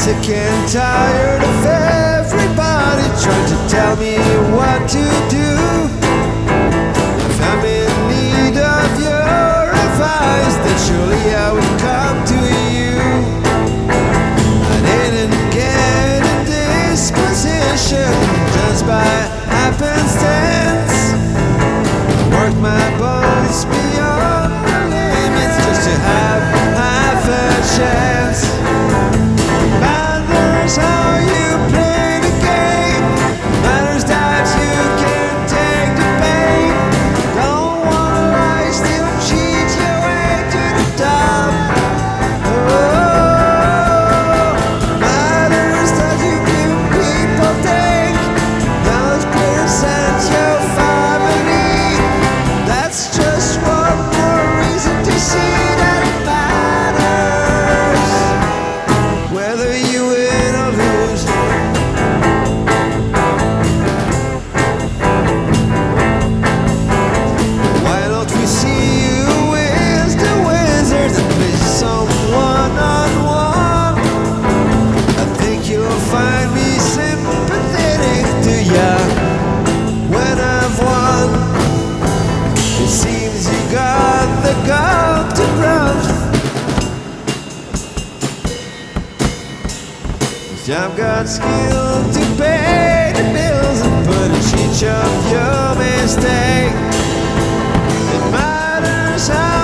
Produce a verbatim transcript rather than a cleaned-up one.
sick and tired of everybody trying to tell me what to do. If I'm in need of your advice, then surely I would come to you. I didn't get in this position just by happenstance. I worked my bodies beyond the limits just to have half a chance. Matters how you play the game, matters that you can take the pain. Don't wanna lie, still cheat your way to the top. Oh, matters that you give people take, those present your family. That's just one more reason to see that it matters, whether you win or lose. Why don't we see you as the wizard and play someone on one? I think you'll find me sympathetic to ya when I've won. It seems you got the gall to grunt. I've got skill to pay the bills and punish each of your mistakes. It matters how